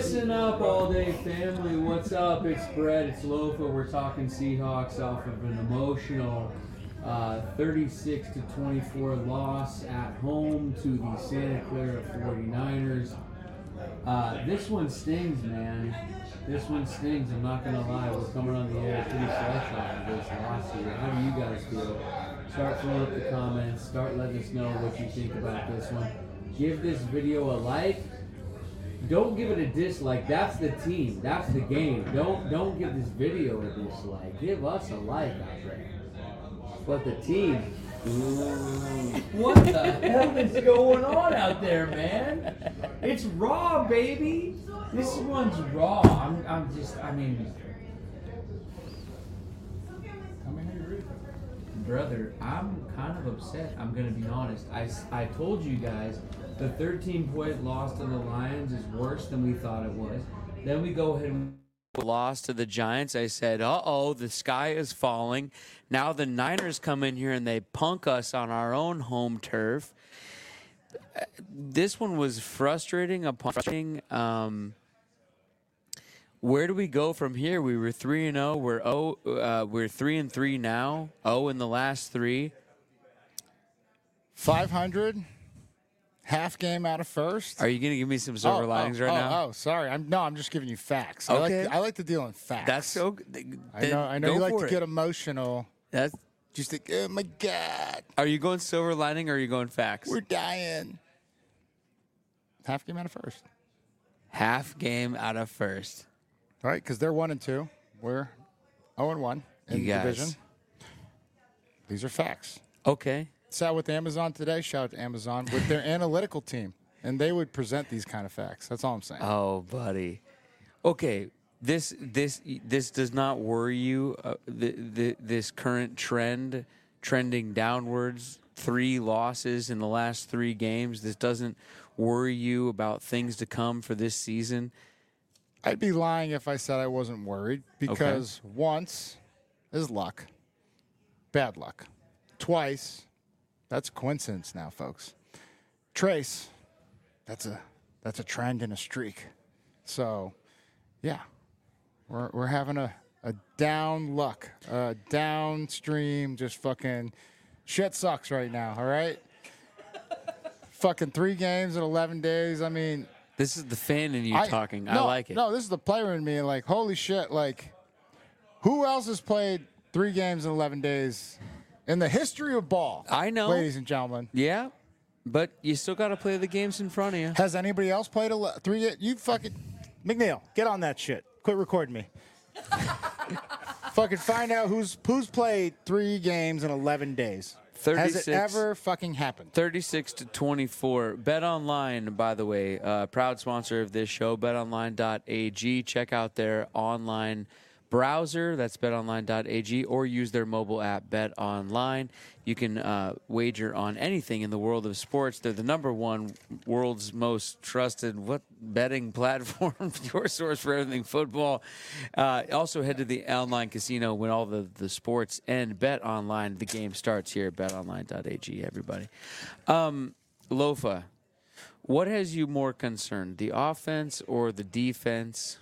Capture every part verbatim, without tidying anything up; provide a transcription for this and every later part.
Listen up, all day family. What's up? It's Brett. It's Lofa. We're talking Seahawks off of an emotional uh, thirty-six to twenty-four loss at home to the Santa Clara forty-niners. Uh, this one stings, man. This one stings. I'm not gonna lie. We're coming on the air pretty fresh off of this loss here. How do you guys feel? Start throwing up the comments. Start letting us know what you think about this one. Give this video a like. Don't give it a dislike. That's the team. That's the game. Don't don't give this video a dislike. Give us a like out there. But the team. What the hell is going on out there, man? It's raw, baby. This one's raw. I'm I'm just. I mean. Brother, I'm kind of upset. I'm going to be honest. I, I told you guys the thirteen-point loss to the Lions is worse than we thought it was. Then we go ahead and lost to the Giants. I said, uh-oh, the sky is falling. Now the Niners come in here and they punk us on our own home turf. This one was frustrating. Upon frustrating. Um, Where do we go from here? We were three and zero. We're oh, uh, we're three and three now. Oh, in the last three. Five hundred, half game out of first. Are you gonna give me some silver oh, linings oh, right oh, now? Oh, sorry. I'm no. I'm just giving you facts. Okay. I like to, I like to deal in facts. That's so. I know. I know you like to it. get emotional. That's just like, oh my God. Are you going silver lining or are you going facts? We're dying. Half game out of first. Half game out of first. All right, because they're one and two. We're zero and one in you the guys. division. These are facts. Okay. Sat with Amazon today. Shout out to Amazon with their analytical team, and they would present these kind of facts. That's all I'm saying. Oh, buddy. Okay. This this this does not worry you. Uh, the, the this current trend, trending downwards. Three losses in the last three games. This doesn't worry you about things to come for this season. I'd be lying if I said I wasn't worried because okay. once is luck, bad luck. Twice, that's a coincidence now, folks. Trace, that's a that's a trend and a streak. So, yeah, we're we're having a, a down luck, a downstream, just fucking shit sucks right now. All right, fucking three games in eleven days. I mean. This is the fan in you I, talking. No, I like it. No, this is the player in me. Like, holy shit. Like, who else has played three games in eleven days in the history of ball? I know. Ladies and gentlemen. Yeah, but you still got to play the games in front of you. Has anybody else played a three? You fucking. McNeil, get on that shit. Quit recording me. Fucking find out who's who's played three games in eleven days. Has it ever fucking happened? thirty-six to twenty-four. BetOnline, by the way, uh, proud sponsor of this show, bet online dot a g. Check out their online browser, that's bet online dot a g, or use their mobile app, BetOnline. You can uh, wager on anything in the world of sports. They're the number one world's most trusted what betting platform, your source for everything football. Uh, also, head to the online casino when all the, the sports end. BetOnline, the game starts here at bet online dot a g, everybody. Um, Lofa, what has you more concerned, the offense or the defense?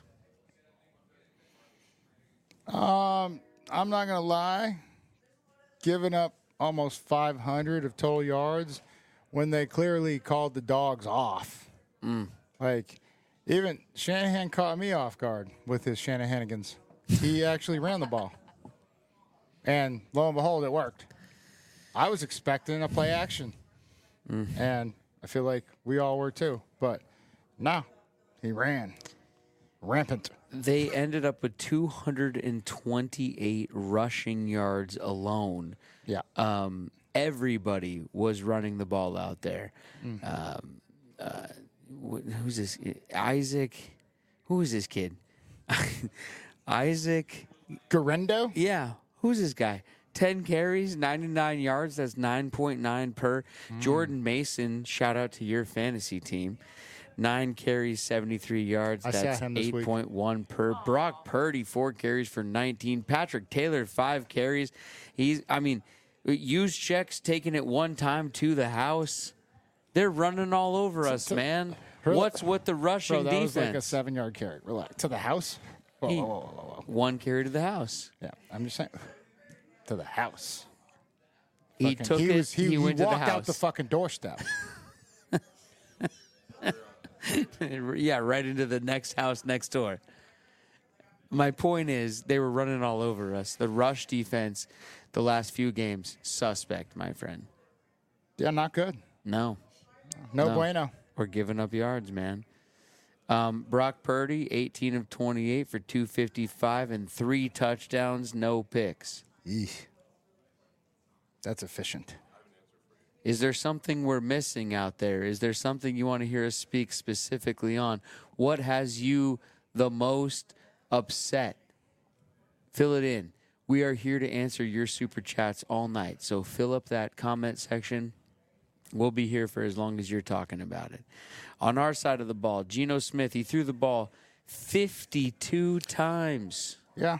Um, I'm not going to lie. Giving up almost five hundred of total yards when they clearly called the dogs off. Mm. Like, even Shanahan caught me off guard with his Shanahanigans. He actually ran the ball. And lo and behold, it worked. I was expecting a play action. Mm. And I feel like we all were too. But no, he ran. Rampant. They ended up with two hundred twenty-eight rushing yards alone. Yeah. Um, everybody was running the ball out there. Mm. Um, uh, wh- who's this? Isaac. Who is this kid? Isaac. Garendo? Yeah. Who's this guy? ten carries, ninety-nine yards. That's nine point nine per. Mm. Jordan Mason, shout out to your fantasy team. Nine carries, seventy-three yards. I That's eight point one per. Brock Purdy, four carries for nineteen. Patrick Taylor, five carries. He's, I mean, used checks taking it one time to the house. They're running all over us, so, man. What's with the rushing Bro, that defense? was like a seven-yard carry. Relax. To the house? Whoa, He- whoa, whoa, whoa, whoa. One carry to the house. Yeah, I'm just saying. To the house. He Fucking- took he it. Was, he, he, he went to the walked house. out the fucking doorstep. Yeah, right into the next house next door. My point is, they were running all over us. The rush defense, the last few games, suspect, my friend. Yeah, not good. No, No, No. bueno. we're giving up yards, man. Um, Brock Purdy, eighteen of twenty-eight for two fifty-five and three touchdowns, no picks. Eesh. That's efficient. Is there something we're missing out there? Is there something you want to hear us speak specifically on? What has you the most upset? Fill it in. We are here to answer your super chats all night. So fill up that comment section. We'll be here for as long as you're talking about it. On our side of the ball, Geno Smith, he threw the ball fifty-two times. Yeah.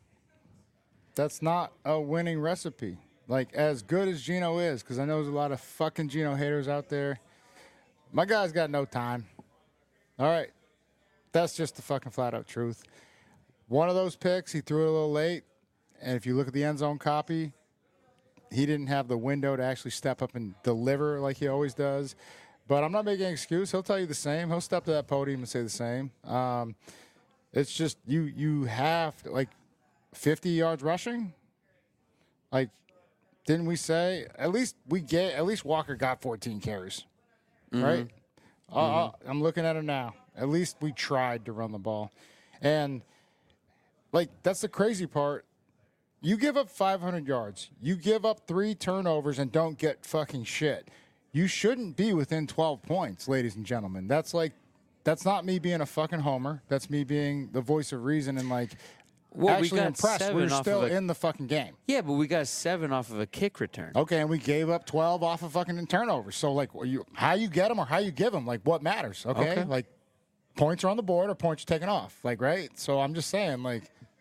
That's not a winning recipe. Like, as good as Geno is, because I know there's a lot of fucking Geno haters out there, my guy's got no time. All right. That's just the fucking flat-out truth. One of those picks, he threw it a little late, and if you look at the end zone copy, he didn't have the window to actually step up and deliver like he always does. But I'm not making an excuse. He'll tell you the same. He'll step to that podium and say the same. Um, it's just you you have to, like, fifty yards rushing. Like, didn't we say at least we get at least Walker got fourteen carries, Mm-hmm. right? Uh, uh, I'm looking at him now. At least we tried to run the ball, and like that's the crazy part. You give up five hundred yards. You give up three turnovers and don't get fucking shit. You shouldn't be within twelve points, ladies and gentlemen. That's like, that's not me being a fucking homer. That's me being the voice of reason and like Well, we actually got impressed. seven We're off still of a- in the fucking game. Yeah, but we got seven off of a kick return. Okay, and we gave up twelve off of fucking turnovers. So like, you, how you get them or how you give them, like what matters? Okay, Okay. like points are on the board or points are taken off. Like, right? So I'm just saying, like.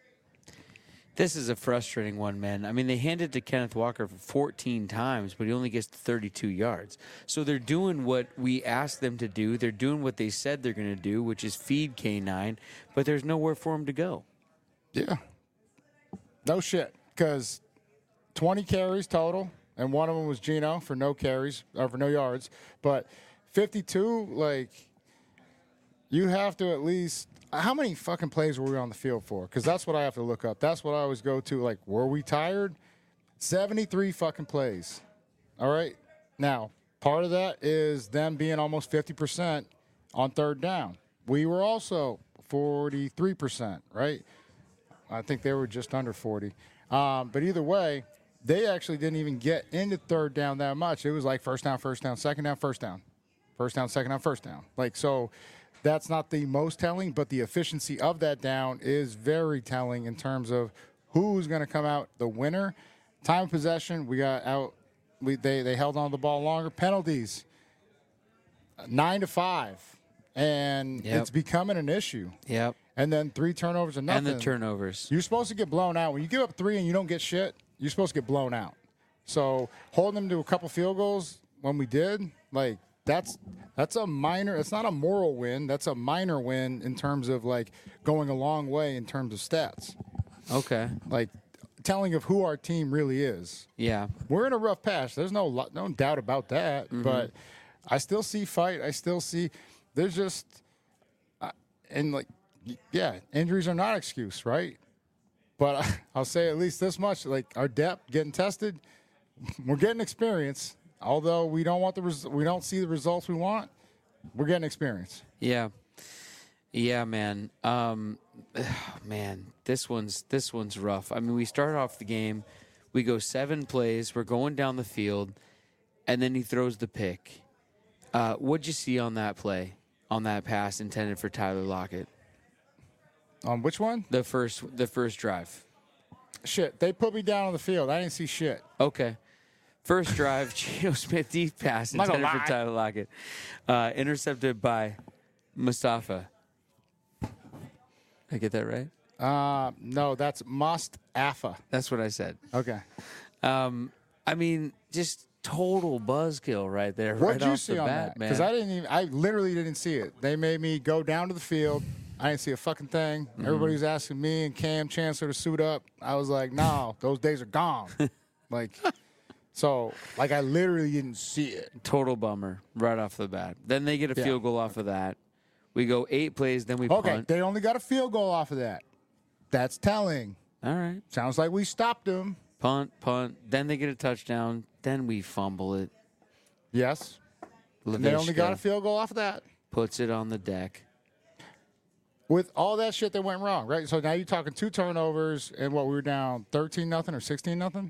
This is a frustrating one, man. I mean, they handed to Kenneth Walker fourteen times, but he only gets thirty-two yards. So they're doing what we asked them to do. They're doing what they said they're going to do, which is feed K nine, but there's nowhere for him to go. Yeah. No shit. Because twenty carries total, and one of them was Geno for no carries, or for no yards. But fifty-two, like, you have to at least. How many fucking plays were we on the field for? Because that's what I have to look up. That's what I always go to. Like, were we tired? seventy-three fucking plays. All right. Now, part of that is them being almost fifty percent on third down. We were also forty-three percent, right? I think they were just under forty. Um, but either way, they actually didn't even get into third down that much. It was like first down, first down, second down, first down. First down, second down, first down. Like, so that's not the most telling, but the efficiency of that down is very telling in terms of who's going to come out the winner. Time of possession, we got out. We, they, they held on to the ball longer. Penalties, nine to five. And Yep. it's becoming an issue. Yep. And then three turnovers and nothing. And the turnovers. You're supposed to get blown out. When you give up three and you don't get shit, you're supposed to get blown out. So holding them to a couple field goals when we did, like, that's that's a minor. It's not a moral win. That's a minor win in terms of, like, going a long way in terms of stats. Okay. Like, telling of who our team really is. Yeah. We're in a rough patch. There's no lo- no doubt about that. Mm-hmm. But I still see fight. I still see. There's just, uh, and like, y- yeah, injuries are not an excuse, right? But I, I'll say at least this much: like, our depth getting tested, we're getting experience. Although we don't want the res- we don't see the results we want, we're getting experience. Yeah. Yeah, man. Um, man, this one's this one's rough. I mean, we start off the game, we go seven plays, we're going down the field, and then he throws the pick. Uh, what'd you see on that play, on that pass intended for Tyler Lockett? On which one? The first, the first drive. Shit, they put me down on the field. I didn't see shit. Okay. First drive, Geno Smith deep pass I'm not gonna intended for lie. Tyler Lockett, uh, intercepted by Mustafa. Did I get that right? Uh, no, that's Mustafa. That's what I said. Okay. Um, I mean, just total buzzkill right there. What'd right you off see the on bat, that? man. Because I didn't even. I literally didn't see it. They made me go down to the field. I didn't see a fucking thing. Mm-hmm. Everybody was asking me and Cam Chancellor to suit up. I was like, no, those days are gone. like, so like I literally didn't see it. Total bummer right off the bat. Then they get a Yeah. field goal off of that. We go eight plays, then we Okay, punt. they only got a field goal off of that. That's telling. All right. Sounds like we stopped them. Punt, punt. Then they get a touchdown. Then we fumble it. Yes. And they only got a Laviska field goal off of that. puts it on the deck. With all that shit that went wrong, right? So now you're talking two turnovers and what, we were down thirteen nothing or sixteen nothing?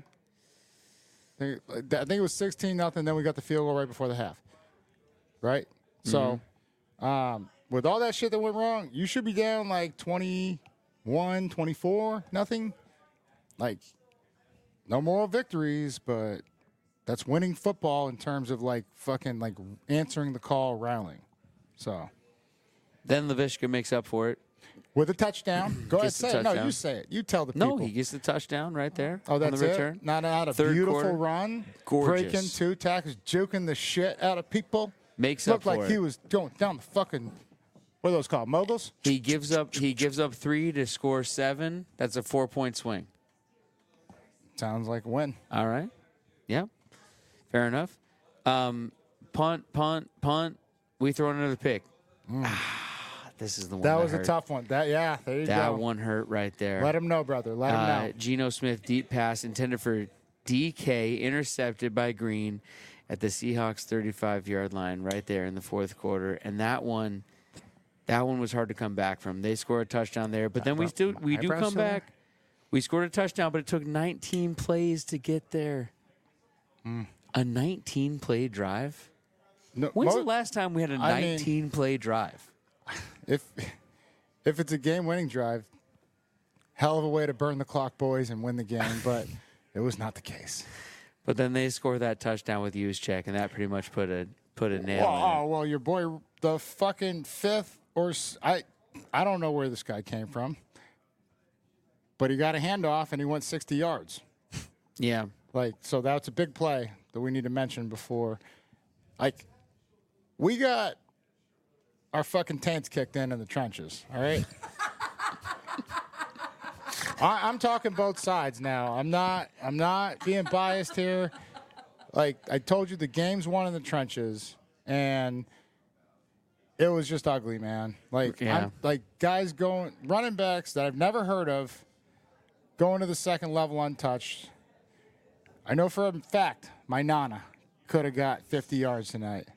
I think I think it was sixteen nothing, then we got the field goal right before the half. Right? So um, with all that shit that went wrong, you should be down like twenty-one, twenty-four, nothing. Like, no moral victories, but that's winning football in terms of like fucking like answering the call, rallying. So Then Laviska makes up for it. with a touchdown, go ahead, Gets the say it. No, touchdown. you say it. You tell the No, people. he gets the touchdown right there oh, on that's the it. return. Not out a Third beautiful quarter. run, Gorgeous. breaking two tackles, juking the shit out of people. Makes up Looked for like it. he was going down the fucking. What are those called? Moguls? He gives up. He gives up three to score seven. That's a four-point swing. Sounds like a win. All right. Yeah. Fair enough. Um, punt, punt, punt. We throw another pick. Ah, this is the one that, That was hurt. a tough one. That yeah, there you That go. one hurt right there. Let him know, brother. Let him Uh, know. Geno Smith deep pass intended for D K, intercepted by Green at the Seahawks thirty-five-yard line right there in the fourth quarter. And that one, that one was hard to come back from. They scored a touchdown there, but then we still we do eyebrows come still there? back. We scored a touchdown, but it took nineteen plays to get there. Mm. A nineteen-play drive. No, When's mo- the last time we had a I mean- nineteen-play drive? If if it's a game-winning drive, hell of a way to burn the clock, boys, and win the game. But it was not the case. But then they score that touchdown with Juszczyk, and that pretty much put a put a nail Well, in it. oh well, your boy, the fucking fifth or s- I, I don't know where this guy came from, but he got a handoff and he went sixty yards. Yeah. Like, so that's a big play that we need to mention before. Like, we got our fucking tanks kicked in in the trenches. All right. I, I'm talking both sides now. I'm not. I'm not being biased here. Like I told you, the game's won in the trenches, and it was just ugly, man. Like, Yeah. I'm, like guys going running backs that I've never heard of, going to the second level untouched. I know for a fact my Nana could have got fifty yards tonight,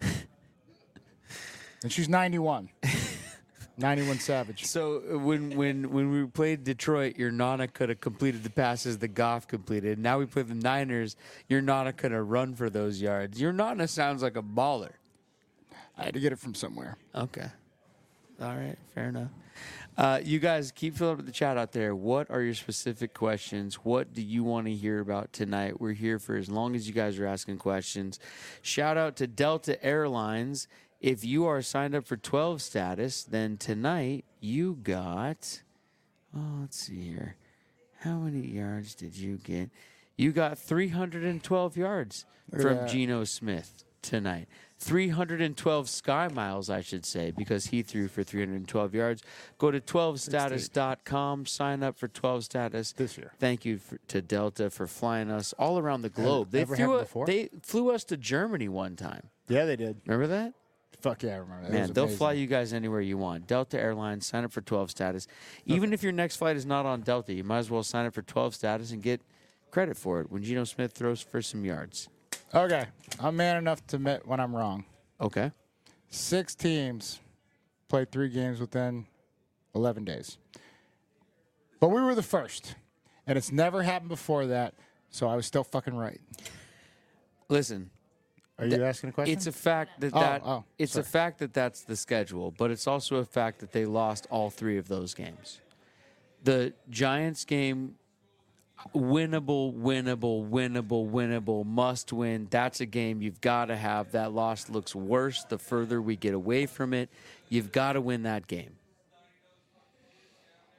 and she's ninety-one. ninety-one Savage. So uh, when when when we played Detroit, your Nana could have completed the passes that Goff completed. Now we play the Niners, your Nana could have run for those yards. Your Nana sounds like a baller. I had to get it from somewhere. Okay. All right. Fair enough. Uh, you guys keep filling up the chat out there. What are your specific questions? What do you want to hear about tonight? We're here for as long as you guys are asking questions. Shout out to Delta Airlines. If you are signed up for twelve status, then tonight you got, oh, let's see here. How many yards did you get? You got three hundred twelve yards Look at from that. Geno Smith tonight. three hundred twelve sky miles, I should say, because he threw for three hundred twelve yards. Go to twelve status dot com, sign up for twelve status. This year. Thank you for, to Delta for flying us all around the globe. They ever flew, happened a- before? they flew us to Germany one time. Yeah, they did. Remember that? Fuck yeah, I remember that. It Man, was they'll amazing. fly you guys anywhere you want. Delta Airlines, sign up for twelve status. Even if your next flight is not on Delta, you might as well sign up for twelve status and get credit for it when Geno Smith throws for some yards. Okay, I'm man enough to admit when I'm wrong. Okay. Six teams played three games within eleven days. But we were the first, and it's never happened before that, so I was still fucking right. Listen, Are you asking a question? it's a fact that Oh, that oh, it's a sorry. fact that that's the schedule, but it's also a fact that they lost all three of those games. The Giants game, winnable, winnable, winnable, winnable, must win. That's a game you've got to have. That loss looks worse the further we get away from it. You've got to win that game.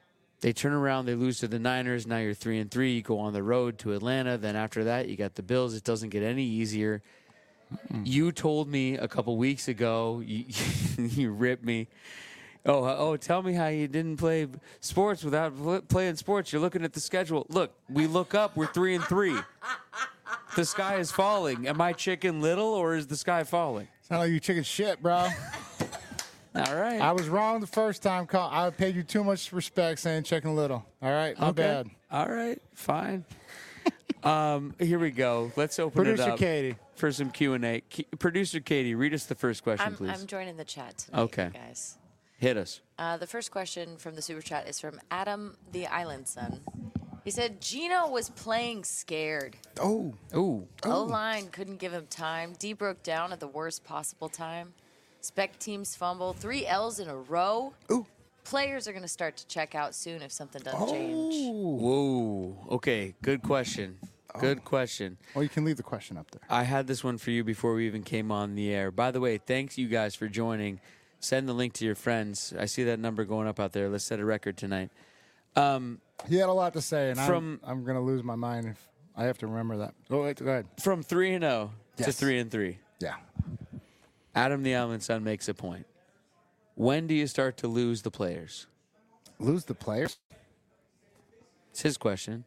They turn around, they lose to the Niners. Now you're three and three. You go on the road to Atlanta. Then after that, you got the Bills. It doesn't get any easier. Mm-mm. You told me a couple weeks ago, you, you ripped me. Oh, oh! Tell me how you didn't play sports without pl- playing sports. You're looking at the schedule. Look, we look up. We're three and three. The sky is falling. Am I Chicken Little or is the sky falling? Sound like you chicken shit, bro. All right. I was wrong the first time. Call. I paid you too much respect saying Chicken Little. All right, my okay. bad. All right, fine. um, here we go. Let's open Producer it up Katie. for some Q and A. K- Producer Katie, read us the first question, I'm, please. I'm joining the chat tonight, Okay. you guys. Hit us. Uh, the first question from the super chat is from Adam the Island Son. He said Gino was playing scared. Oh, Ooh. O-line couldn't give him time. D broke down at the worst possible time. Spec teams fumble. Three L's in a row. Ooh. Players are going to start to check out soon if something doesn't change. Whoa. Okay. Good question. Good question. Well, you can leave the question up there. I had this one for you before we even came on the air. By the way, thanks you guys for joining. Send the link to your friends. I see that number going up out there. Let's set a record tonight. Um, He had a lot to say, and From- I'm, I'm going to lose my mind if I have to remember that. Oh, wait, go ahead. from three and zero to Yes. three and three. Yeah. Adam the Island Son makes a point. When do you start to lose the players? Lose the players? It's his question.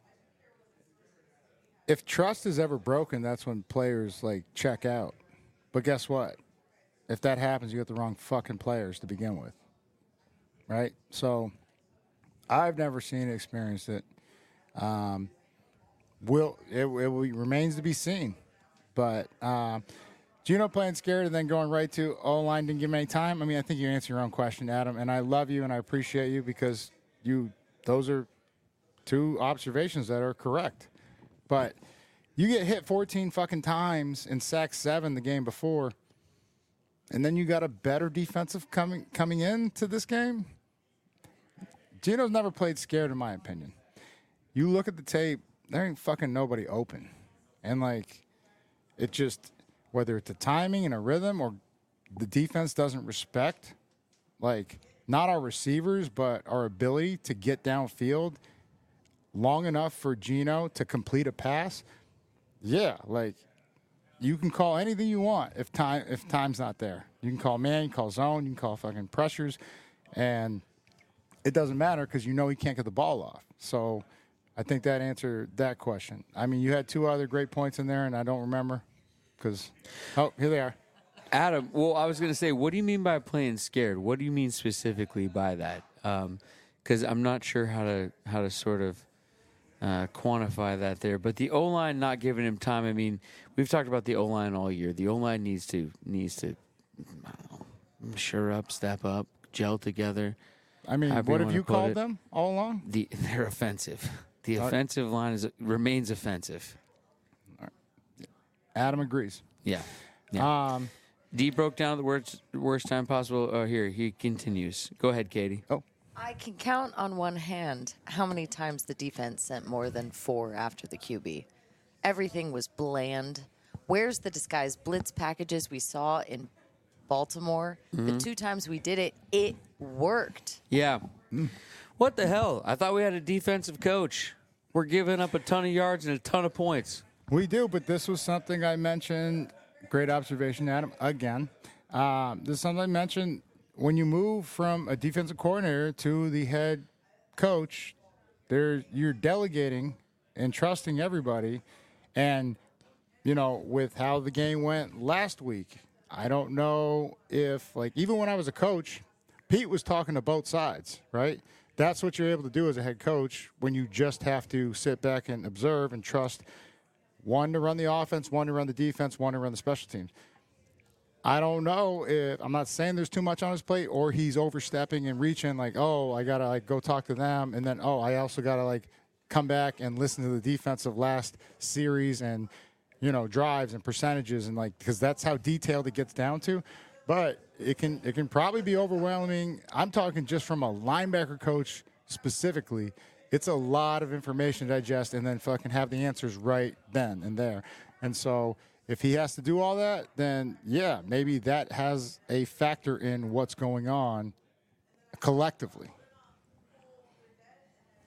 If trust is ever broken, that's when players, like, check out. But guess what? If that happens, you got the wrong fucking players to begin with. Right? So I've never seen it, experienced it. Um, will it, it will, remains to be seen. But um, Gino playing scared and then going right to O-line didn't give him any time. I mean, I think you answered your own question, Adam. And I love you and I appreciate you because you those are two observations that are correct. But you get hit fourteen fucking times and sacked seven the game before, and then you got a better defensive coming coming into this game. Gino's never played scared, in my opinion. You look at the tape, there ain't fucking nobody open. And, like, it just, whether it's the timing and a rhythm or the defense doesn't respect, like, not our receivers, but our ability to get downfield long enough for Gino to complete a pass, yeah, like, you can call anything you want if time if time's not there. You can call man, you can call zone, you can call fucking pressures, and it doesn't matter because you know he can't get the ball off. So I think that answered that question. I mean, you had two other great points in there, and I don't remember because, oh, here they are. Adam, well, I was going to say, what do you mean by playing scared? What do you mean specifically by that? Because I'm not sure how to how to sort of uh, quantify that there. But the O-line not giving him time. I mean, we've talked about the O-line all year. The O-line needs to needs to I don't know, sure up, step up, gel together. I mean, however what you have you wanna put called it. them all along? The they're offensive. The All right. offensive line is remains offensive. Adam agrees. Yeah. Yeah. Um, D broke down the worst worst time possible. Oh, here he continues. Go ahead, Katie. oh, I can count on one hand how many times the defense sent more than four after the Q B. Everything was bland. Where's the disguised blitz packages we saw in Baltimore? Mm-hmm. The two times we did it, it worked. Yeah. What the hell? I thought we had a defensive coach. We're giving up a ton of yards and a ton of points. we do, but this was something I mentioned. Great observation, Adam. Again, um, this is something I mentioned. When you move from a defensive coordinator to the head coach, there you're delegating and trusting everybody. And, you know, with how the game went last week, I don't know if, like, even when I was a coach, Pete was talking to both sides, right? That's what you're able to do as a head coach when you just have to sit back and observe and trust one to run the offense, one to run the defense, one to run the special teams. I don't know if I'm not saying there's too much on his plate or he's overstepping and reaching like, oh, I gotta like go talk to them, and then oh, I also gotta like come back and listen to the defensive last series and you know drives and percentages and like because that's how detailed it gets down to. But it can it can probably be overwhelming. I'm talking just from a linebacker coach specifically. It's a lot of information to digest and then fucking have the answers right then and there. And so if he has to do all that, then yeah, maybe that has a factor in what's going on collectively.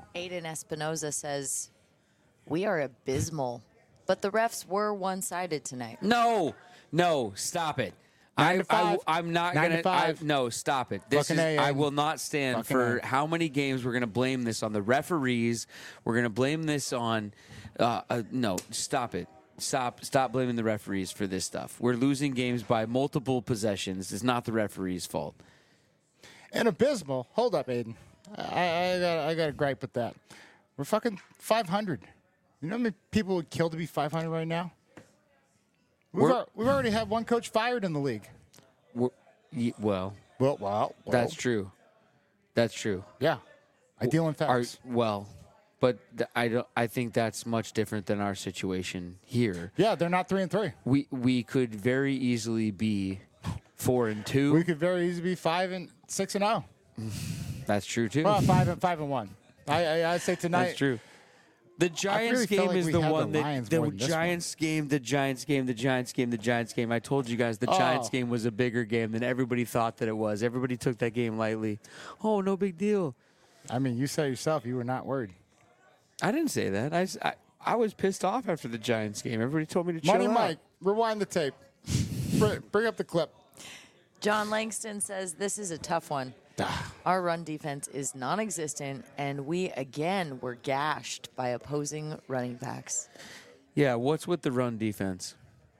Aiden Espinoza says, we are abysmal, but the refs were one-sided tonight. No, no, stop it. Nine I, to five. I, I'm not Nine gonna. to five. I, no, stop it. This Fucking is. A, I Aiden. will not stand Fucking for A. how many games we're gonna blame this on the referees. We're gonna blame this on. Uh, uh, no, stop it. Stop. Stop blaming the referees for this stuff. We're losing games by multiple possessions. It's not the referees' fault. And abysmal. Hold up, Aiden. I, I got I got a gripe with that. We're fucking five hundred. You know how many people would kill to be five hundred right now? We've, We're- al- we've already had one coach fired in the league. We're, y- well, Well, well, well that's true. That's true. yeah. I deal in Our, facts. well, but th- I don't. I think that's much different than our situation here. Yeah, they're not three and three. We we could very easily be four and two. We could very easily be five and six and zero. That's true too. Well, five and five and one. I I I'd say tonight. That's true. The Giants really felt game like is we the had the one that Lions the more than this one. Giants game, the Giants game, the Giants game, the Giants game. I told you guys the Oh. Giants game was a bigger game than everybody thought that it was. Everybody took that game lightly. Oh, no big deal. I mean, you said yourself you were not worried. I didn't say that. I, s- I, I was pissed off after the Giants game. Everybody told me to chill Money out. Mike, rewind the tape. Bring, bring up the clip. John Langston says, this is a tough one. Our run defense is non-existent, and we again were gashed by opposing running backs. Yeah, what's with the run defense?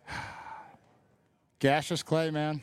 Gaseous Clay, man.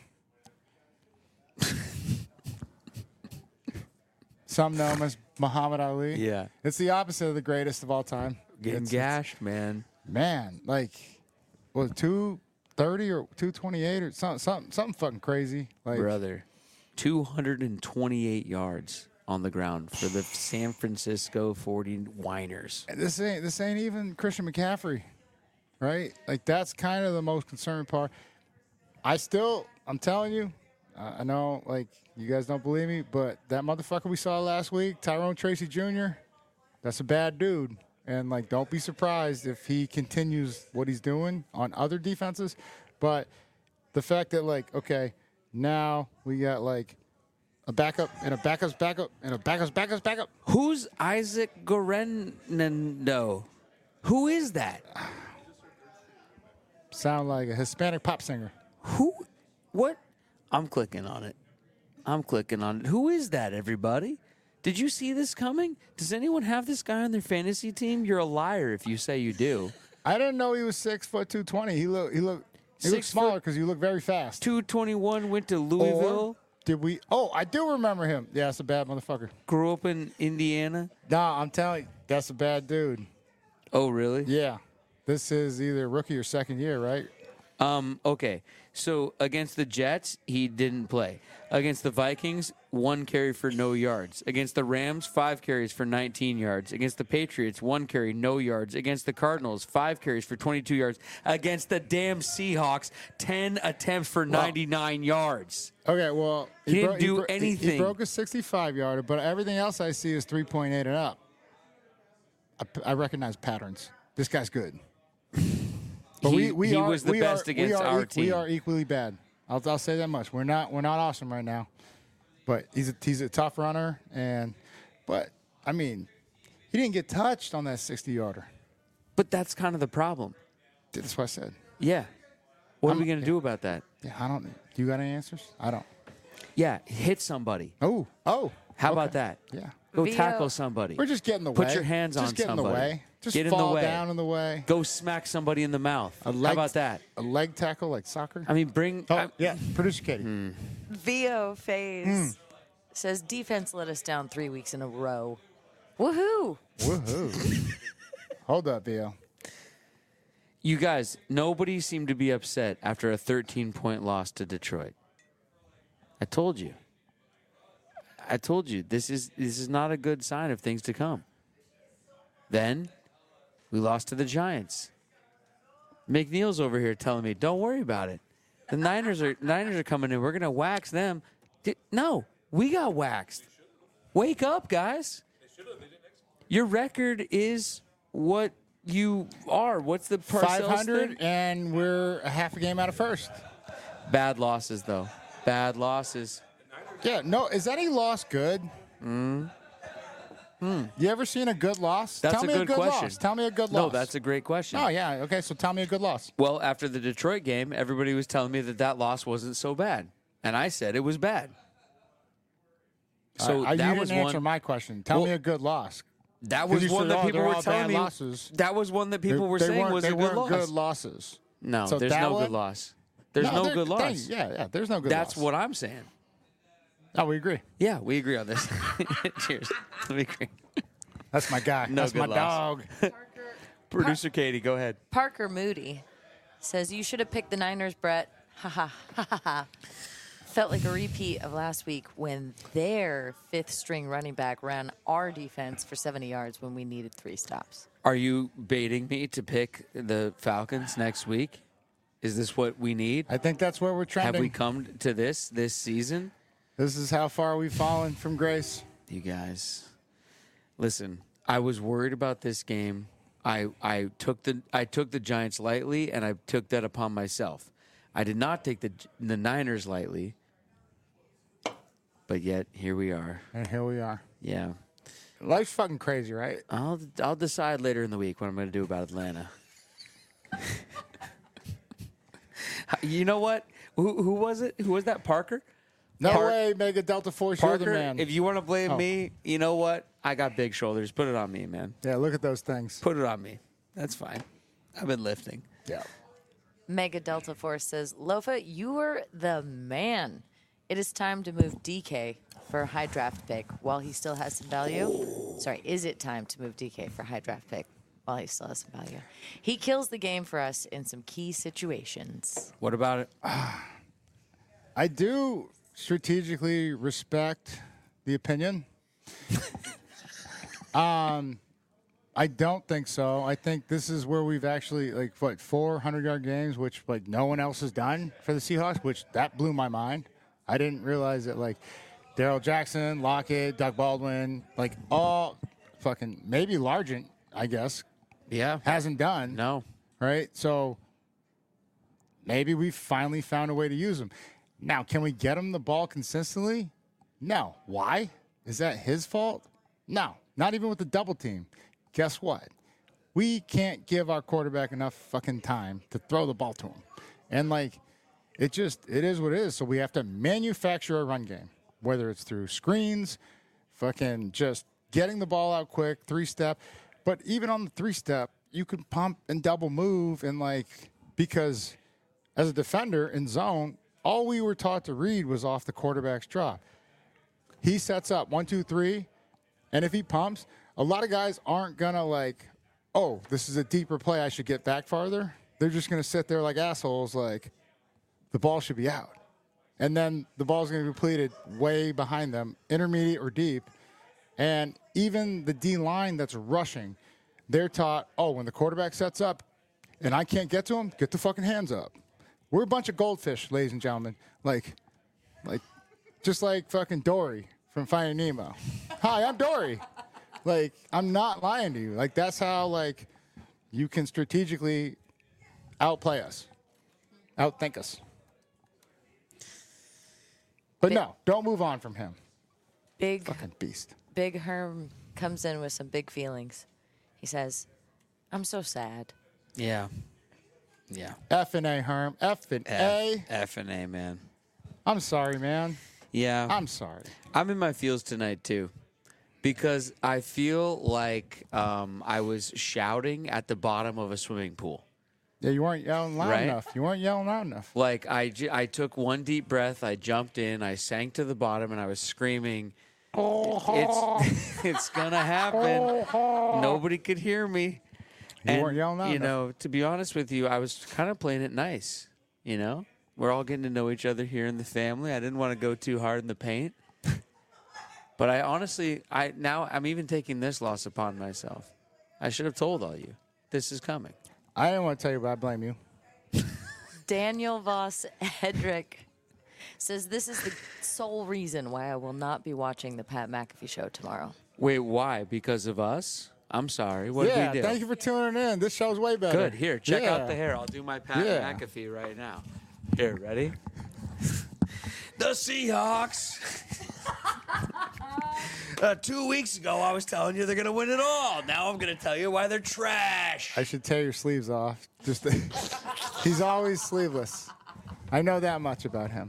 Some know him as Muhammad Ali. Yeah. It's the opposite of the greatest of all time. Getting It's- gashed, man. Man, like, was it two thirty or two twenty-eight or something, something, something fucking crazy. Like, Brother, two hundred twenty-eight yards on the ground for the San Francisco forty Whiners. this ain't this ain't even Christian McCaffrey, right? Like, that's kind of the most concerning part. I still, I'm telling you, I I know, like, you guys don't believe me, but that motherfucker we saw last week, Tyrone Tracy Junior, that's a bad dude. And, like, don't be surprised if he continues what he's doing on other defenses. But the fact that, like, okay, now we got, like, a backup and a backup's backup and a backup's backup's backup. Who's Isaac Guerrero? Who is that? Sound like a Hispanic pop singer. Who? What? I'm clicking on it. I'm clicking on it. Who is that, everybody? Did you see this coming? Does anyone have this guy on their fantasy team? You're a liar if you say you do. I didn't know he was six foot two twenty. He looked he looked he looked Six smaller foot- because you look very fast. two twenty-one, went to Louisville, Or did we? Oh, I do remember him. Yeah, that's a bad motherfucker. grew up in Indiana. Nah, I'm telling you, that's a bad dude. Oh, really? Yeah, this is either rookie or second year, right? Um, okay. So against the Jets, he didn't play. Against the Vikings, one carry for no yards. Against the Rams, five carries for nineteen yards. Against the Patriots, one carry, no yards. Against the Cardinals, five carries for twenty-two yards. Against the damn Seahawks, ten attempts for ninety-nine yards. Okay, well, He didn't bro- do bro- he- He, anything. broke a sixty-five yarder, but everything else I see is three point eight and up. I, p- I recognize patterns. This guy's good. But He- we, we he are, was the we best are, against we are, our e- We team. are equally bad. I'll, I'll say that much. We're not we're not awesome right now, but he's a, he's a tough runner. And but I mean, he didn't get touched on that sixty yarder. But that's kind of the problem. That's what I said. Yeah. What are I'm- we going to do about that? Yeah, I don't. Do you got any answers? I don't. Yeah, hit somebody. Oh oh. How okay. about that? Yeah. Go Vio- tackle somebody. We're just getting in the way. Put your hands just on get in the somebody. way. Just Get in fall the way. down in the way. Go smack somebody in the mouth. A How leg- about that? A leg tackle like soccer. I mean, bring. oh I- yeah, producer Katie. Hmm. Vio Faze says defense let us down three weeks in a row. Woohoo! Woohoo! Hold up, Bill. You guys, nobody seemed to be upset after a thirteen-point loss to Detroit. I told you. I told you this is this is not a good sign of things to come. Then we lost to the Giants. McNeil's over here telling me, "Don't worry about it. The Niners are Niners are coming in. We're gonna wax them." Di- No, we got waxed. Wake up, guys. Your record is what you are. What's the Parcells Five hundred, thing? and we're a half a game out of first. Bad losses, though. Bad losses. Yeah, no, is any loss good? You ever seen a good loss? That's tell a me good a good question. loss. Tell me a good No, loss. that's a great question. Oh, yeah. Okay, so tell me a good loss. Well, after the Detroit game, everybody was telling me that that loss wasn't so bad, and I said it was bad. So I, I, that you was didn't answer one. my question. Tell Well, me a good loss. That 'Cause was you one said, that oh, people they're were all telling bad me. losses. That was one that people They- were they saying weren't- was they a good weren't loss. good losses. No, So there's that no one- good loss. There's no, there- good loss. thank you. Yeah, yeah. There's no good That's loss. what I'm saying. Oh, we agree. Yeah, we agree on this. Cheers. We agree. That's my guy. No That's good my loss. dog. Producer Katie, go ahead. Parker Moody says you should have picked the Niners, Brett. Ha ha ha ha ha. Felt like a repeat of last week when their fifth string running back ran our defense for seventy yards when we needed three stops. Are you baiting me to pick the Falcons next week? Is this what we need? I think that's where we're trending. Have we come to this this season? This is how far we've fallen from grace. You guys, listen. I was worried about this game. I I took the I took the Giants lightly, and I took that upon myself. I did not take the the Niners lightly, but yet here we are. And here we are. Yeah, Life's fucking crazy, right? I'll I'll decide later in the week what I'm going to do about Atlanta. You know what? Who who was it? Who was that? Parker. No Park- way, Mega Delta Force, you're the Parker, man. if you want to blame Oh. me, you know what? I got big shoulders. Put it on me, man. yeah, look at those things. Put it on me. That's fine. I've been lifting. Yeah. Mega Delta Force says, Lofa, you were the man. It is time to move D K for a high draft pick while he still has some value. Sorry, is it time to move D K for a high draft pick while he still has some value? He kills the game for us in some key situations. What about it? I do strategically respect the opinion. um, I don't think so. I think this is where we've actually, like, what, four hundred-yard games, which, like, no one else has done for the Seahawks, which that blew my mind. I didn't realize that, like, Darrell Jackson, Lockett, Doug Baldwin, like, all fucking, maybe Largent, I guess, Yeah. hasn't done. No. Right? So maybe we finally found a way to use him. Now, can we get him the ball consistently? No. Why? Is that his fault? No. Not even with the double team. Guess what? We can't give our quarterback enough fucking time to throw the ball to him. And, like, it just, it is what it is. So we have to manufacture a run game, whether it's through screens, fucking just getting the ball out quick, three-step. But even on the three-step, you can pump and double move and, like, because as a defender in zone, all we were taught to read was off the quarterback's drop. He sets up one, two, three, and if he pumps, a lot of guys aren't going to, like, oh, this is a deeper play, I should get back farther. They're just going to sit there like assholes, like, the ball should be out. And then the ball's going to be completed way behind them, intermediate or deep. And even the D-line that's rushing, they're taught, oh, when the quarterback sets up and I can't get to him, get the fucking hands up. We're a bunch of goldfish, ladies and gentlemen. Like, like, just like fucking Dory from Finding Nemo. Hi, I'm Dory. Like, I'm not lying to you. Like, that's how, like, you can strategically outplay us, outthink us. But no, don't move on from him. Big, Fucking beast. Big Herm comes in with some big feelings. He says, I'm so sad. Yeah. Yeah. F and A, Herm. F and A. F, F and A, man. I'm sorry, man. Yeah. I'm sorry. I'm in my feels tonight, too. Because I feel like um, I was shouting at the bottom of a swimming pool. Yeah, you weren't yelling loud Right? enough. You weren't yelling loud enough. Like, I, j- I took one deep breath, I jumped in, I sank to the bottom, and I was screaming, it's, it's going to happen. Nobody could hear me. You and, weren't yelling loud You enough. know, to be honest with you, I was kind of playing it nice, you know? We're all getting to know each other here in the family. I didn't want to go too hard in the paint. But I honestly, I now I'm even taking this loss upon myself. I should have told all you. This is coming. I didn't want to tell you, but I blame you. Daniel Voss Hedrick says this is the sole reason why I will not be watching the Pat McAfee show tomorrow. Wait, why? Because of us? I'm sorry. What yeah, did we do? thank you for tuning in. This show's way better. Good. Here, check Yeah. out the hair. I'll do my Pat Yeah. McAfee right now. Here, ready? The Seahawks. Uh, two weeks ago, I was telling you they're going to win it all. Now I'm going to tell you why they're trash. I should tear your sleeves off. Just he's always sleeveless. I know that much about him.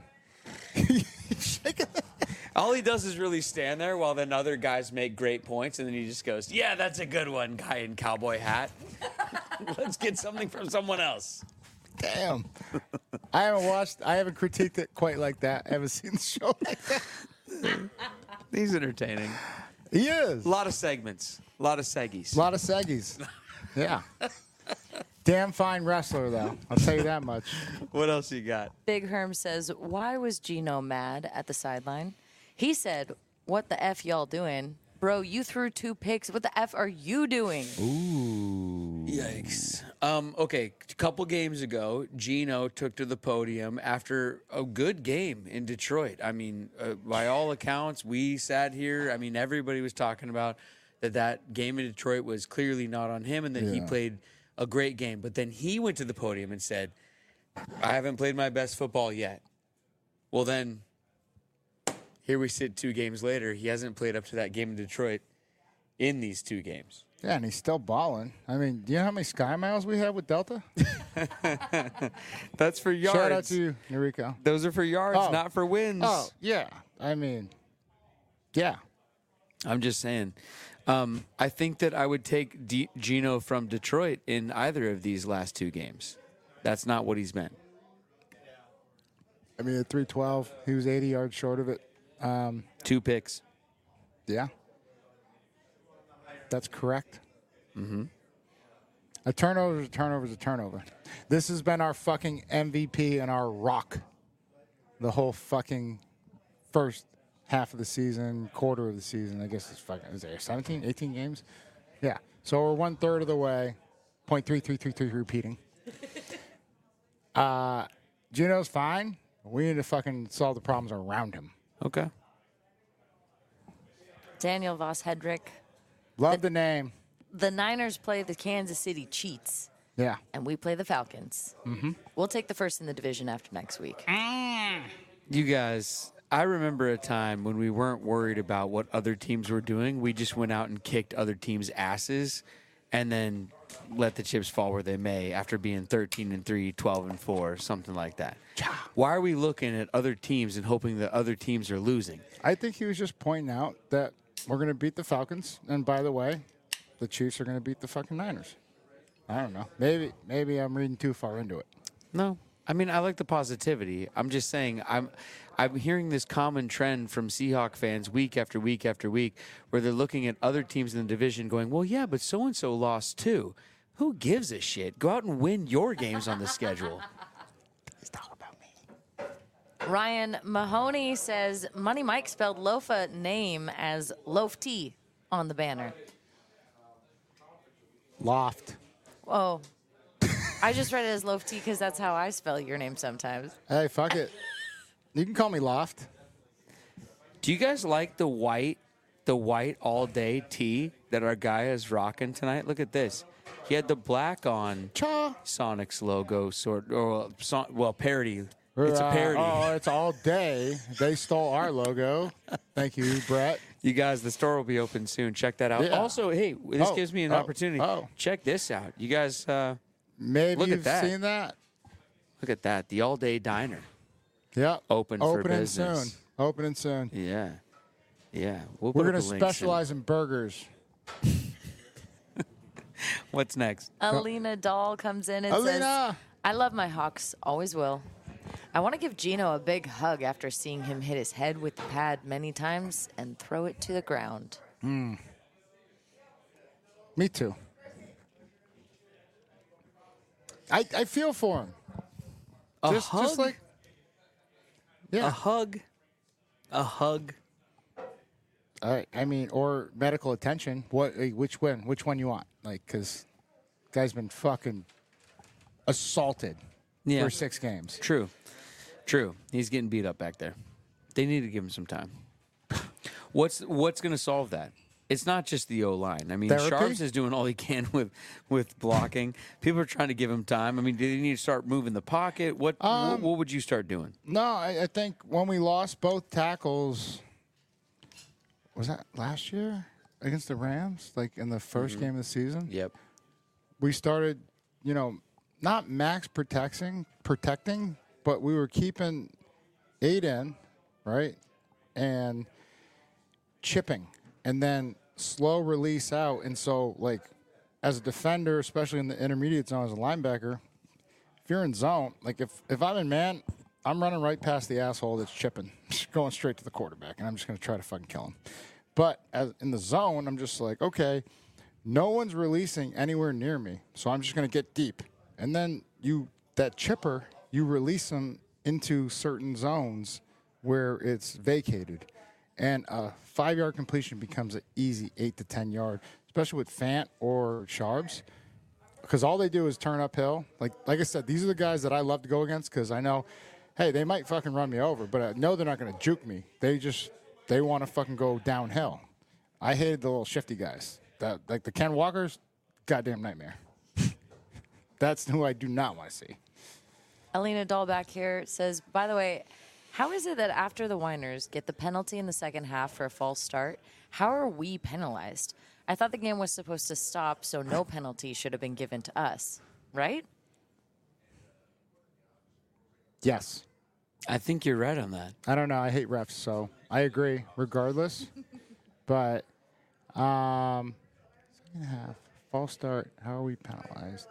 All he does is really stand there while then other guys make great points, and then he just goes, yeah, that's a good one, guy in cowboy hat. Let's get something from someone else. Damn. I haven't watched, I haven't critiqued it quite like that. I haven't seen the show like that. He's entertaining. He is. A lot of segments. A lot of seggies. A lot of seggies. Yeah. Damn fine wrestler, though. I'll tell you that much. What else you got? Big Herm says, why was Gino mad at the sideline? He said, what the F y'all doing? Bro, you threw two picks. What the F are you doing? Ooh. Yikes. Um, okay, a couple games ago, Gino took to the podium after a good game in Detroit. I mean, uh, by all accounts, we sat here. I mean, everybody was talking about that that game in Detroit was clearly not on him and that he Yeah. played a great game. But then he went to the podium and said, I haven't played my best football yet. Well, then here we sit two games later. He hasn't played up to that game in Detroit in these two games. Yeah, and he's still balling. I mean, do you know how many Sky Miles we have with Delta? That's for yards. Shout out to you, Enrico. Those are for yards, Oh. not for wins. Oh, yeah. I mean, yeah. I'm just saying. Um, I think that I would take D- Gino from Detroit in either of these last two games. That's not what he's been. I mean, at three twelve, he was eighty yards short of it. Um, Two picks. yeah. That's correct. Mm-hmm. A turnover is a turnover is a turnover. This has been our fucking M V P and our rock the whole fucking first half of the season, quarter of the season. I guess it's fucking, is there seventeen, eighteen games? Yeah. So we're one third of the way. point three three three three repeating. uh, Gino's fine. We need to fucking solve the problems around him. Okay. Daniel Voss Hedrick. Love the name. The Niners play the Kansas City Chiefs, Yeah. and we play the Falcons. Mm-hmm. We'll take the first in the division after next week. You guys, I remember a time when we weren't worried about what other teams were doing. We just went out and kicked other teams' asses and then let the chips fall where they may after being thirteen and three, twelve and four, something like that. Why are we looking at other teams and hoping that other teams are losing? I think he was just pointing out that we're going to beat the Falcons. And by the way, the Chiefs are going to beat the fucking Niners. I don't know. Maybe maybe I'm reading too far into it. No. I mean, I like the positivity. I'm just saying I'm I'm hearing this common trend from Seahawk fans week after week after week where they're looking at other teams in the division going, well, yeah, but so-and-so lost too. Who gives a shit? Go out and win your games on the schedule. It's all about me. Ryan Mahoney says Money Mike spelled Lofa name as Loaf T on the banner. Loft. Oh, I just read it as Loaf T because that's how I spell your name sometimes. Hey, fuck it. You can call me Loft. Do you guys like the white, the white all-day tee that our guy is rocking tonight? Look at this. He had the black on Cha. Sonic's logo, sort or so, well, parody. It's a parody. Uh, oh, it's all day. They stole our logo. Thank you, Brett. You guys, the store will be open soon. Check that out. Yeah. Also, hey, this Oh, gives me an oh, opportunity. oh. Check this out. You guys, uh, Maybe Look at you've that. seen that. look at that. The all-day diner. Yep. Open for Opening business. soon. Opening soon. Yeah. Yeah. We'll We're put going up to the links in- specialize in burgers. What's next? Alina Dahl comes in and says, Alina! I love my Hawks, always will. I want to give Gino a big hug after seeing him hit his head with the pad many times and throw it to the ground. Me too. I, I feel for him. A just, hug? just like, yeah. A hug? A hug? All right. I mean, or medical attention. What? eh, Which one? Which one you want? Like, because guy's been fucking assaulted Yeah. for six games. True. True. He's getting beat up back there. They need to give him some time. What's what's going to solve that? It's not just the O-line. I mean, Therapy? Sharps is doing all he can with with blocking. People are trying to give him time. I mean, do they need to start moving the pocket? What Um, what, what would you start doing? No, I, I think when we lost both tackles, was that last year against the Rams, like in the first Mm-hmm. game of the season. Yep. We started, you know, not max protecting, protecting, but we were keeping eight in, right, and chipping, and then slow release out. And so, like, as a defender, especially in the intermediate zone as a linebacker, if you're in zone, like if, if I'm in man, I'm running right past the asshole that's chipping, just going straight to the quarterback, and I'm just going to try to fucking kill him. But as in the zone, I'm just like, okay, no one's releasing anywhere near me, so I'm just going to get deep. And then you, that chipper, you release them into certain zones where it's vacated. And a five-yard completion becomes an easy eight to ten yard, especially with Fant or Sharps, because all they do is turn uphill. Like like I said, these are the guys that I love to go against because I know, hey, they might fucking run me over, but I know they're not going to juke me. They just they want to fucking go downhill. I hated the little shifty guys. That, like the Ken Walkers, goddamn nightmare. That's who I do not want to see. Alina Dahl back here says, by the way, how is it that after the Whiners get the penalty in the second half for a false start, how are we penalized? I thought the game was supposed to stop, so no penalty should have been given to us, right? Yes. I think you're right on that. I don't know. I hate refs, so I agree regardless. But um, second half, false start, how are we penalized?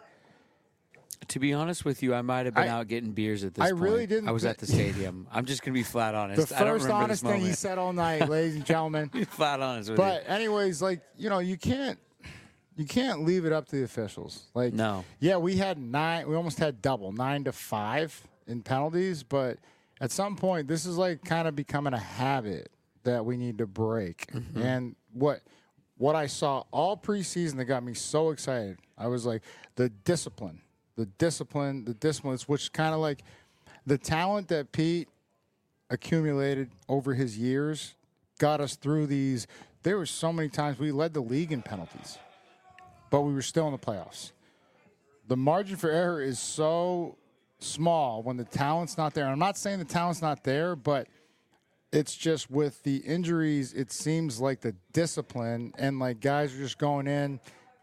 To be honest with you, I might have been I- out getting beers at this I point. really didn't I was thi- at the stadium. I'm just going to be flat honest. The I don't first remember honest this thing he moment. said all night, ladies and gentlemen. Flat honest with But anyways, like, you know, you can't you can't leave it up to the officials. Like, No. Yeah, we had nine. We almost had double, nine to five in penalties. But at some point, this is like kind of becoming a habit that we need to break. Mm-hmm. And what what I saw all preseason that got me so excited, I was like, the discipline, the discipline, the discipline, which kind of like the talent that Pete accumulated over his years got us through these. There were so many times we led the league in penalties, but we were still in the playoffs. The margin for error is so small when the talent's not there. And I'm not saying the talent's not there, but it's just with the injuries, it seems like the discipline and like guys are just going in.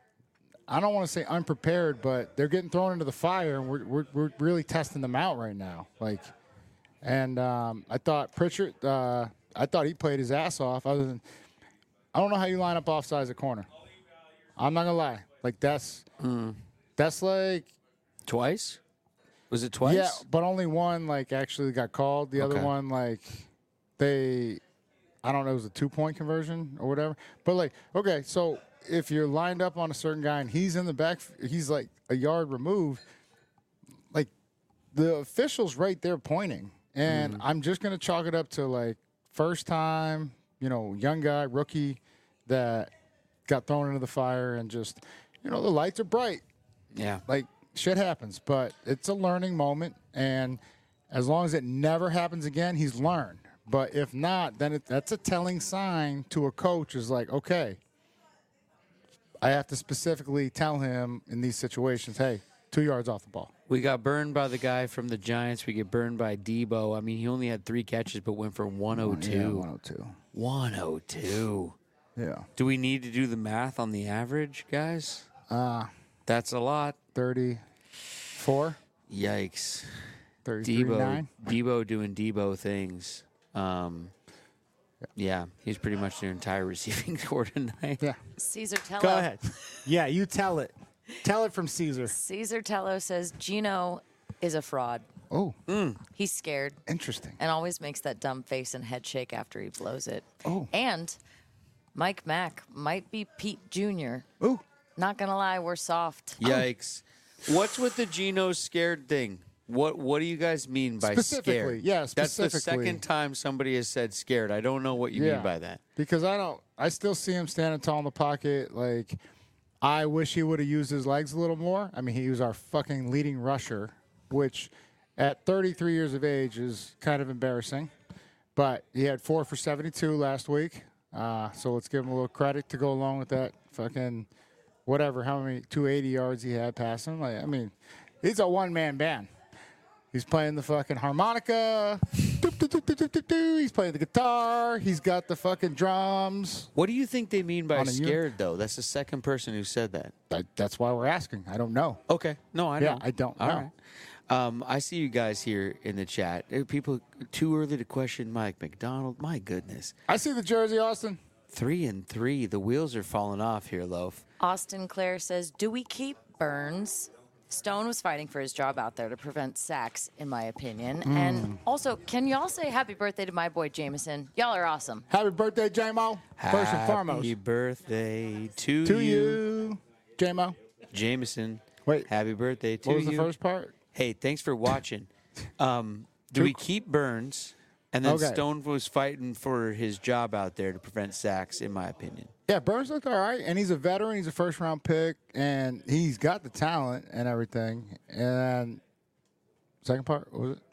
I don't want to say unprepared, but they're getting thrown into the fire, and we're we're, we're really testing them out right now. Like, and um, I thought Pritchard, uh, I thought he played his ass off. Other than, I don't know how you line up offsides at corner. I'm not gonna lie, like that's that's like Twice? Was it twice? yeah, but only one like actually got called. The other Okay. one like they, I don't know, it was a two point conversion or whatever. But like, okay, so if you're lined up on a certain guy and he's in the back, he's like a yard removed. Like the official's right there pointing, and I'm just gonna chalk it up to like first time, you know, young guy, rookie that got thrown into the fire, and just, you know, the lights are bright. Yeah. Like shit happens, but it's a learning moment, and as long as it never happens again, he's learned. But if not, then it, that's a telling sign to a coach is like, okay, I have to specifically tell him in these situations, hey, two yards off the ball. We got burned by the guy from the Giants. We get burned by Debo. I mean, he only had three catches, but went for one oh two. one oh two. one oh two. Yeah. Do we need to do the math on the average, guys? Uh, That's a lot. thirty-four, Yikes. thirty-three, Debo, nine. Debo doing Debo things. Um, yeah, he's pretty much their entire receiving core tonight. Yeah. Caesar Tello. Go ahead. Yeah, you tell it. Tell it from Caesar. Caesar Tello says Gino is a fraud. Oh, He's scared interesting. and always makes that dumb face and head shake after he blows it. Oh. And Mike Mack might be Pete Junior Ooh. Not gonna lie, we're soft. Yikes. What's with the Geno scared thing? What What do you guys mean by Specifically, scared? yeah, That's the specifically. second time somebody has said scared. I don't know what you Yeah. mean by that. Because I don't, I still see him standing tall in the pocket. Like, I wish he would have used his legs a little more. I mean, he was our fucking leading rusher, which at thirty-three years of age is kind of embarrassing. But he had four for seventy-two last week. Uh, so let's give him a little credit to go along with that fucking whatever, how many, two hundred eighty yards he had passing. Like, I mean, he's a one-man band. He's playing the fucking harmonica. doop, doop, doop, doop, doop, doop, doop. He's playing the guitar. He's got the fucking drums. What do you think they mean by On a unit- scared, though? That's the second person who said that. That, that's why we're asking. I don't know. Okay. No, I Yeah, know. I don't All know. right. Um, I see you guys here in the chat. Uh, People too early to question Mike McDonald. My goodness. I see the jersey, Austin. Three and three. The wheels are falling off here, Loaf. Austin Clare says, do we keep Burns? Stone was fighting for his job out there to prevent sacks, in my opinion. Hmm. And also, can y'all say happy birthday to my boy Jameson? Y'all are awesome. Happy birthday, J-Mo. First and foremost. Happy birthday to, To you, you, J-Mo. Jameson. Wait. Happy birthday to What was you. the first part? Hey, thanks for watching. Um, do we keep Burns? And then Okay. Stone was fighting for his job out there to prevent sacks, in my opinion. Yeah, Burns looked all right, and he's a veteran. He's a first-round pick, and he's got the talent and everything. And second part, what was it?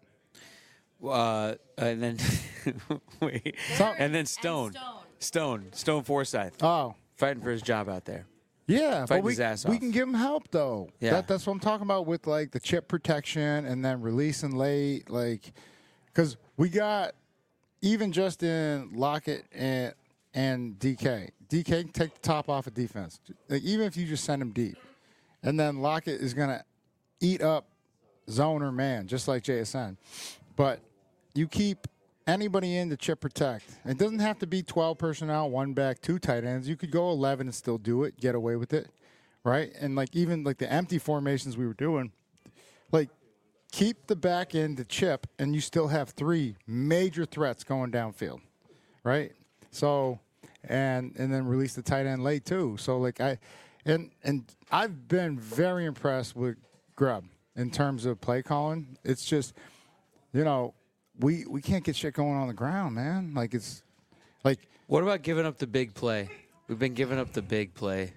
Uh, and then wait, Some- and then Stone, Stone, Stone Forsythe, Oh, fighting for his job out there. yeah, but Fighting we, his ass we off. can give him help though. Yeah. That, that's what I'm talking about with like the chip protection and then releasing late, like because we got even just in Lockett and and D K. D K can take the top off of defense, like even if you just send him deep, and then Lockett is gonna eat up zone or man just like J S N, but you keep anybody in to chip protect. It doesn't have to be twelve personnel, one back, two tight ends. You could go eleven and still do it, get away with it, right? And like even like the empty formations we were doing, like keep the back end to chip, and you still have three major threats going downfield, right? So, and and then release the tight end late too. So like I, and and I've been very impressed with Grubb in terms of play calling. It's just, you know. We we can't get shit going on the ground, man. Like it's like What about giving up the big play? We've been giving up the big play.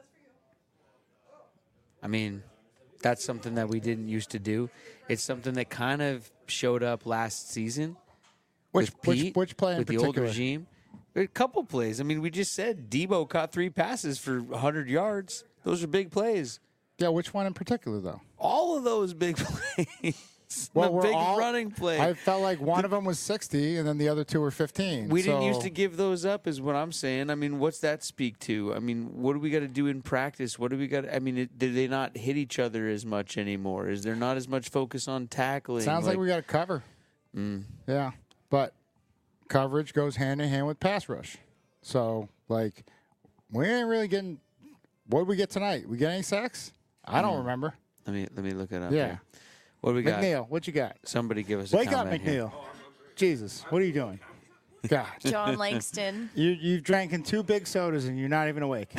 I mean, that's something that we didn't used to do. It's something that kind of showed up last season. which with which Pete, which play in with particular? the old regime. A couple plays. I mean, we just said Debo caught three passes for one hundred yards. Those are big plays. Yeah, which one in particular though? All of those big plays. Well, the we're big all- running play. I felt like one of them was sixty, and then the other two were fifteen. We didn't so- used to give those up, is what I'm saying. I mean, what's that speak to? I mean, what do we got to do in practice? What do we got? I mean, it, did they not hit each other as much anymore? Is there not as much focus on tackling? Sounds like, we got to cover. Mm. Yeah, but coverage goes hand in hand with pass rush. So like, we ain't really getting. What did we get tonight? We get any sacks? I don't remember. Let me let me look it up. Yeah. Here. What do we got? McNeil, what you got? Somebody give us a Wake up, comment here. McNeil. Jesus, what are you doing? God. John Langston. You, you've drank two big sodas and you're not even awake.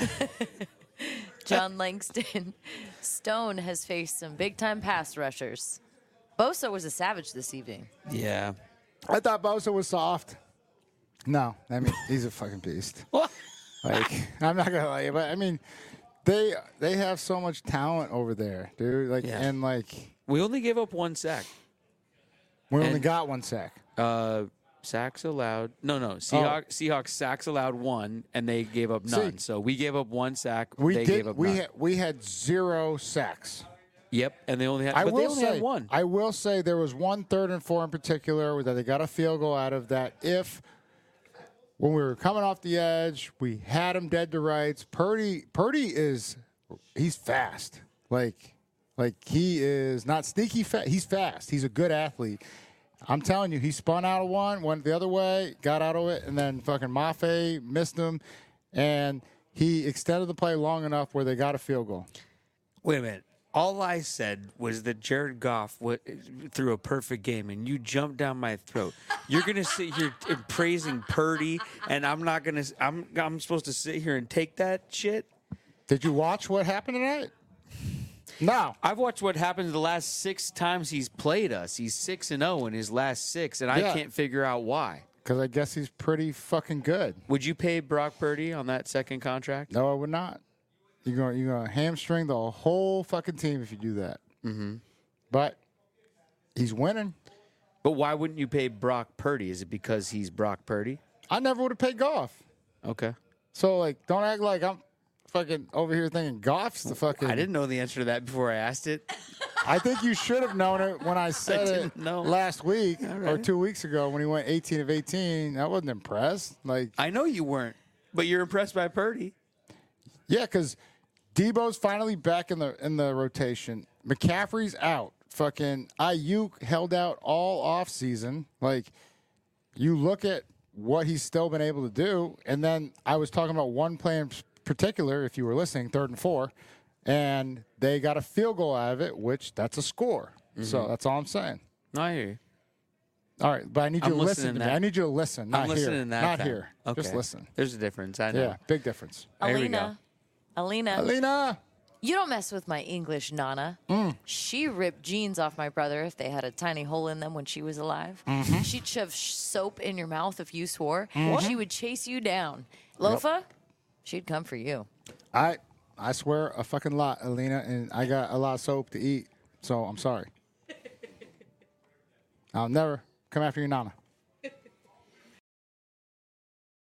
John Langston. Stone has faced some big time pass rushers. Bosa was a savage this evening. Yeah. I thought Bosa was soft. No, I mean, he's a fucking beast. What? Like, I'm not going to lie, but I mean, they they have so much talent over there, dude. Like, Yeah. and like, We only gave up one sack. we only And- got one sack. Uh, sacks allowed. No, no. Seahawks, Seahawks sacks allowed one, and they gave up none. See, so we gave up one sack. We they did. gave up we none. had, we had zero sacks. Yep, and they only had. I but will they only say had one. I will say there was one third and four in particular that they got a field goal out of. That if when we were coming off the edge, we had him dead to rights. Purdy Purdy is he's fast. Like like he is not sneaky fast. He's fast. He's a good athlete. I'm telling you, he spun out of one, went the other way, got out of it, and then fucking Mafe missed him, and he extended the play long enough where they got a field goal. Wait a minute. All I said was that Jared Goff w- threw a perfect game, and you jumped down my throat. You're gonna sit here t- praising Purdy, and I'm not gonna. I'm I'm supposed to sit here and take that shit. Did you watch what happened tonight? No. I've watched what happened the last six times he's played us. He's six and zero in his last six, and I Yeah. can't figure out why. Because I guess he's pretty fucking good. Would you pay Brock Purdy on that second contract? No, I would not. You're going you're going to hamstring the whole fucking team if you do that. Mm-hmm. But he's winning. But why wouldn't you pay Brock Purdy? Is it because he's Brock Purdy? I never would have paid Goff. Okay. So, like, don't act like I'm fucking over here thinking Goff's the fucking. I didn't know the answer to that before I asked it. I think you should have known it when I said it didn't know. last week or right. two weeks ago when he went eighteen of eighteen. I wasn't impressed. Like, I know you weren't, but you're impressed by Purdy. yeah, because Debo's finally back in the in the rotation. McCaffrey's out. Fucking Ayuk held out all offseason. Like, you look at what he's still been able to do, and then I was talking about one play in particular, if you were listening, third and four, and they got a field goal out of it, which that's a score. Mm-hmm. So that's all I'm saying. No, I hear you. All right, but I need you I'm to listen to that. me. I need you to listen, not I'm here. listening to that. Not time. here. Okay. Just listen. There's a difference. I know. Yeah, big difference. Here we go. Alina, Alina, Alina! you don't mess with my English Nana. Mm. She ripped jeans off my brother if they had a tiny hole in them when she was alive. Mm-hmm. She'd shove sh- soap in your mouth if you swore. She would chase you down. Lofa, she'd come for you. I I swear a fucking lot, Alina, and I got a lot of soap to eat, so I'm sorry. I'll never come after your Nana.